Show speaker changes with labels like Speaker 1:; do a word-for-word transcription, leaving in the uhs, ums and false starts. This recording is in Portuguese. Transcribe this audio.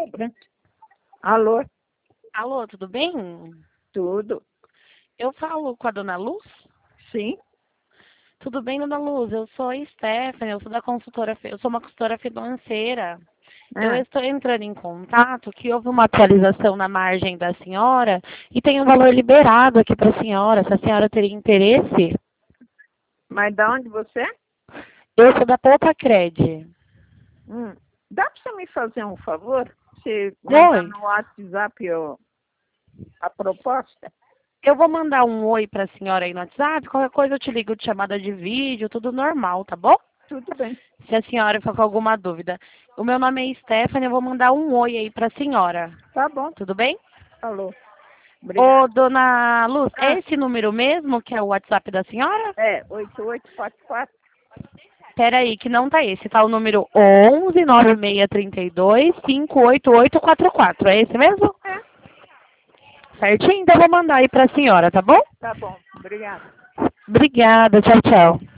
Speaker 1: Alô?
Speaker 2: Alô, tudo bem?
Speaker 1: Tudo?
Speaker 2: Eu falo com a dona Luz?
Speaker 1: Sim?
Speaker 2: Tudo bem, dona Luz? Eu sou a Stephanie, eu sou da consultora, eu sou uma consultora financeira. Eu
Speaker 1: Ah,
Speaker 2: estou entrando em contato que houve uma atualização na margem da senhora e tem um valor liberado aqui para a senhora, se a senhora teria interesse.
Speaker 1: mas da onde você é?
Speaker 2: Eu sou da Poupa Cred.
Speaker 1: Hum. Dá para você me fazer um favor? Você mandar
Speaker 2: Oi,
Speaker 1: no WhatsApp o- a proposta?
Speaker 2: eu vou mandar um oi para a senhora aí no WhatsApp, qualquer coisa eu te ligo de chamada de vídeo, tudo normal, tá bom?
Speaker 1: Tudo bem.
Speaker 2: Se a senhora for com alguma dúvida. O meu nome é Stephanie, eu vou mandar um oi aí para a senhora.
Speaker 1: Tá bom.
Speaker 2: Tudo bem?
Speaker 1: Falou.
Speaker 2: Ô,
Speaker 1: Obrigada.
Speaker 2: dona Luz, é
Speaker 1: Ah,
Speaker 2: esse número mesmo que é o WhatsApp da senhora?
Speaker 1: é, oito oito quatro quatro.
Speaker 2: Peraí, que não tá esse. Tá o número onze nove seis três dois cinco oito oito quatro quatro. É esse mesmo?
Speaker 1: É,
Speaker 2: Certinho? Então eu vou mandar aí pra senhora, tá bom?
Speaker 1: tá bom. Obrigada.
Speaker 2: Obrigada, tchau, tchau.